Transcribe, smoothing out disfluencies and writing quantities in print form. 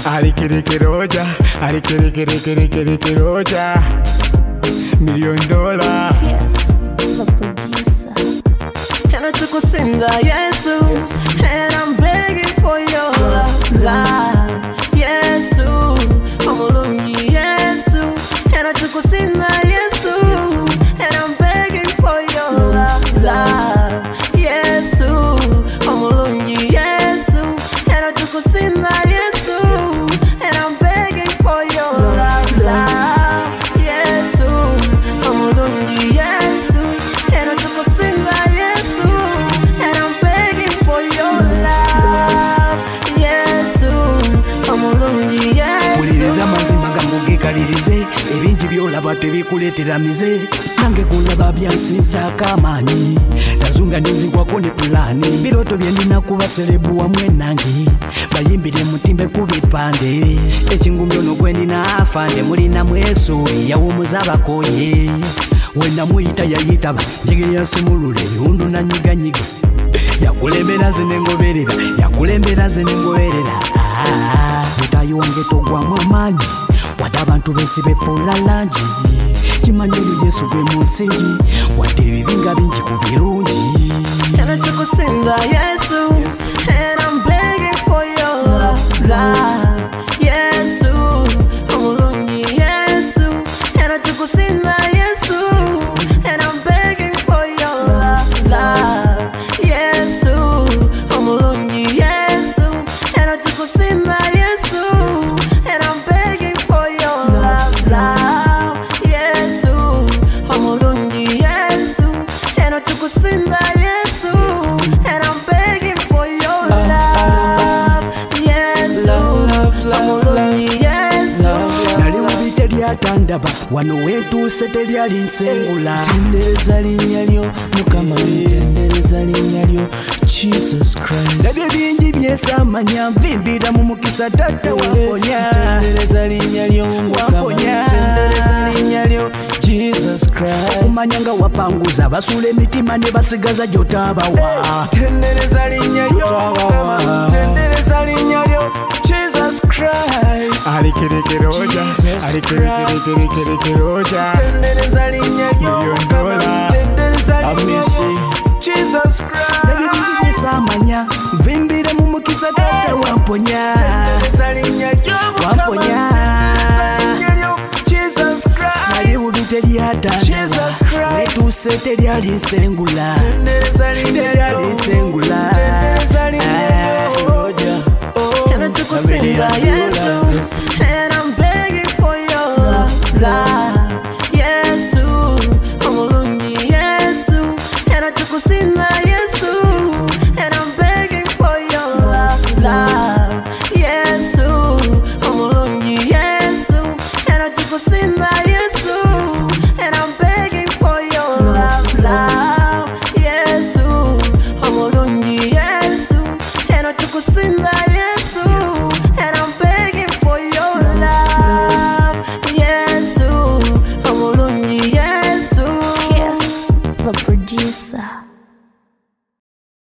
Arikirikiroja, arikirikiroja. $1 million. Yes, the producer. And I took a singer, yes, and I'm begging for your love, yes, I'm alone, yes, and I took a singer, yes, and I'm begging for your love, yes, I'm alone, yes, and I took a singer, yes, and I'm begging for your love, yes, I'm alone, yes, and I took a singer, yes, and I'm begging for your love, yes, I'm alone, yes. Uliriza mazima gamugekalirize ebingi byolaba tebikuleetera mize nange kulaba byansinza akamanyi tazunga nizigwako ne pulani biroto byendina kuba serebu wamwe nange bayimbire mutimbe ku bipande ekingumbi ono gwendina afande mulina mwesuubi yawumuza abakoye wena muyita yayitaba njegere yasimulula ebiwundu nanyiganyiga yakulembera ze nengoberera mutayi wange togwamu amaanyi wadde abantu bensi befuula langi kimanyi olwo yesu gwe musingi wadde ebibinga bingi ku birungi. And I took a singer, yes, and I'm begging for your love, yes, I'm alone, yes, and I took a singer, yes, and I'm begging for your love, yes, I'm alone, yes, and I took a singer, yes, and I'm begging for your love, yes, I'm alone, yes, and I took a singer, yes, and I'm begging for your love, yes, I'm alone, yes. Nali wabite lyatandaba wano wetuuse teryali nsengula tendereza linnya lyo mukama tendereza linnya lyo Jesus Christ nabyo bingi byesamanya nvimbira mu mukisa tata wamponya tendereza linnya lyo mukama tendereza linnya lyo Jesus Christ okumanya nga wapanguza basuula emitima ne basigaza gy'otaabawa tendereza linnya lyo mukama tendereza linnya lyo Jesus Christ Arikirikiroja, arikirikiroja. tendereza linnya lyo $1 million. mukama tendereza linnya lyo Jesus Christ nabyo bingi byesamanya nvimbira mu mukisa tata wamponya tendereza linnya lyo wamponya Jesus Christ naye bubi teryatandaba Jesus Christ. wetuuse teryali nsengula tendereza linnya teryali lyo nsengula tendereza linnya lyo And I took a singer, yes,